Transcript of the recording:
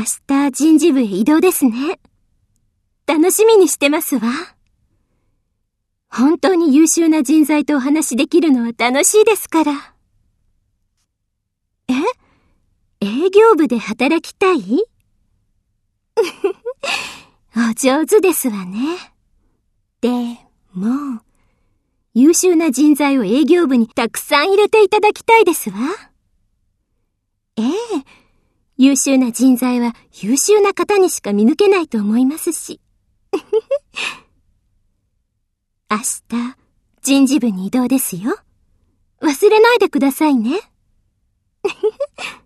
明日人事部へ移動ですね。楽しみにしてますわ。本当に優秀な人材とお話しできるのは楽しいですから。営業部で働きたい？お上手ですわね。でも、優秀な人材を営業部にたくさん入れていただきたいですわ。優秀な人材は優秀な方にしか見抜けないと思いますし。明日、人事部に移動ですよ。忘れないでくださいね。